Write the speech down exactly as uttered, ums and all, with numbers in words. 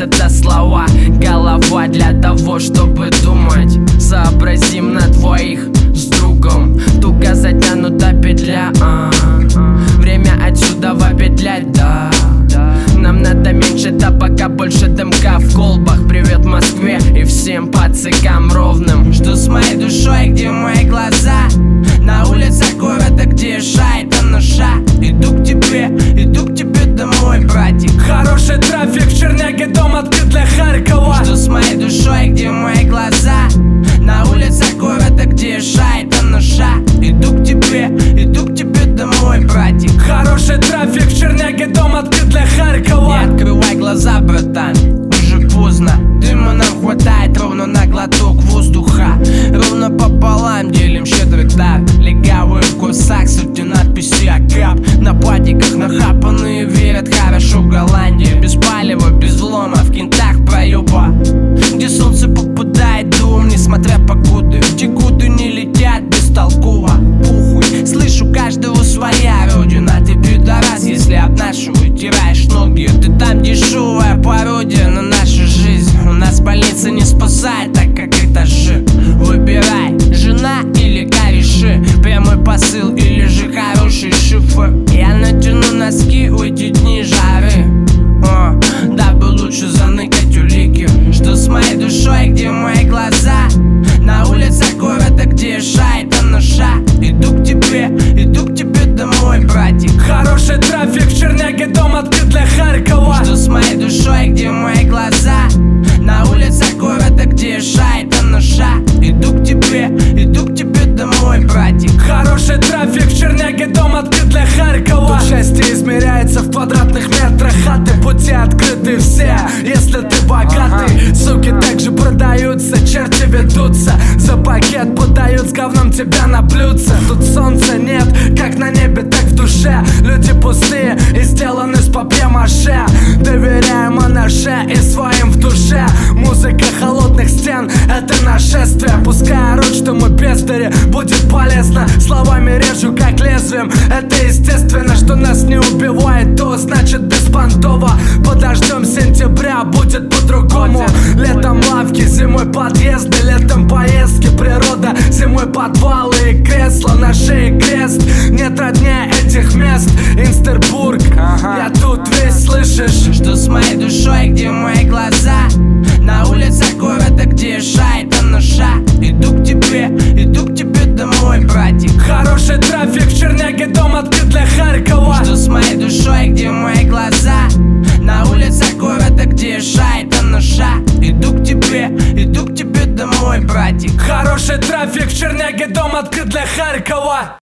это слова. Голова для того, чтобы думать. Сообразим на двоих с другом. Туго затянута петля, а время отсюда петлять, да. Нам надо меньше табака, больше дымка в колбах. Привет Москве и всем пацикам ровным. Что с моей душой, где мои глаза? На улицах города, где шайта наша. Иду к тебе, иду к тебе домой, братик. Хороший трафик в Черняге, дом открыт для Харькова. Что с моей душой, где мои глаза? На улицах города, где шайта наша. Иду к тебе, иду к тебе домой, братик. Хороший трафик в Черняге, дом открыт для Харькова. Не открывай глаза, братан, уже поздно. Дыма нам хватает ровно на глоток воздуха. Ровно пополам делим щедрый дар. Легавые в курсах, сотни надписи окап. На платиках нахапанные верят хорошо в Голландии. Без палева, без влома, в кентах проеба. Где солнце попадает дом, несмотря погоды. Где годы не летят бестолково. Пухуй, слышу, каждого своя родина. Ты пидорас, если об нашу вытираешь ноги. Ты там дешевая пародия на нашу жизнь. У нас больница не спасает, так как это же. Выбирай, жена или кореши. Прямой посыл или же хороший шифр. Я натяну носки в эти дни жары, О, дабы лучше заныкать улики. Что с моей душой, где мои глаза? На улицах города, где шайта наша. Иду к тебе, иду к тебе домой, братик. Хороший трафик в Черняге, дом открыт для Харькова. Что с моей душой, где мои глаза? На улицах города, где шайта наша. Иду к тебе, иду к тебе домой, братик. Хороший трафик в Черняге, дом открыт для Харькова. Тут счастье измеряется в квадратных метрах хаты. Пути открыты все, если ты богатый. Суки также продаются, черти ведутся. За пакет подают с говном тебя на блюдце. Тут солнца нет, как на небе, так в душе. Люди пустые и сделаны с папье-маше. Доверяем анаше и своим в душе. Музыка холодных стен — это нашествие. Пускай орут, что мы бездари, будет полезно. Словами режу как лезвием. Это естественно, что нас не убивает, то значит беспонтово. Подождем сентября, будет по-другому. Летом лавки, зимой подъезды. Летом поездки, природа, зимой подвалы и кресла. На шее крест, нет роднее этих мест. Инстербург, я тут весь, слышишь? Что с моей душой, где мои глаза? На улицах города, где шайта наша. Иду к тебе, иду к тебе домой, братик. Хороший трафик в Черняге, дом открыт для Харькова. Что с моей душой, где мои глаза? На улицах города, где шайта наша. Иду к тебе, иду к тебе домой, братик. Хороший трафик в Черняге, дом открыт для Харькова.